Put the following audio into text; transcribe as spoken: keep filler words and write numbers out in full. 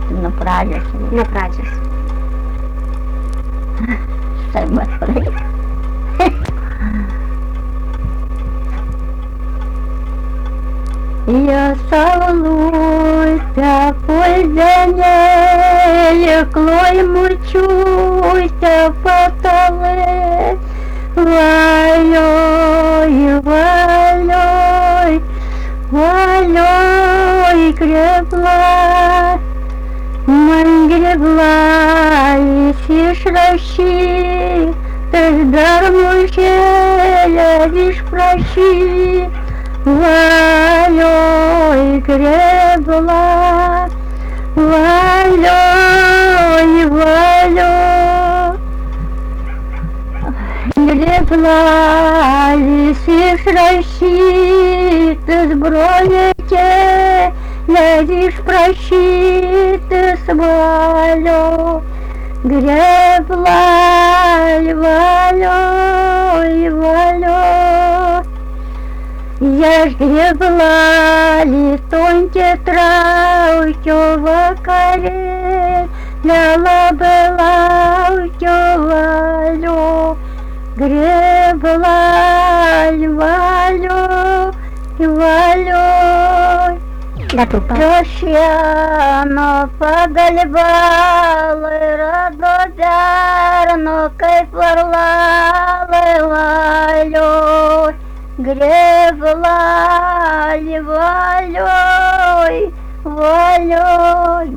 На pradžios. Nuo pradžios. Taip, atvarai. Я савлуся пользяне, клой мучуся потоле. Валёй, валёй, валёй, гребла, мань гребла, и сишращи, ты дармущеля, лишь прощи. Валёй, гребла, валёй, валёй. Гребла, лисишь ращит, сброете, лезешь прощит, свалю. Гребла, валёй, валёй. Я ж гребла, листоньте травку вакаре, ляла была валю. Гребла, валю, валю. Прощано погольбалы, радодарно кайфарлалы, валю. Гребла, валю, валю.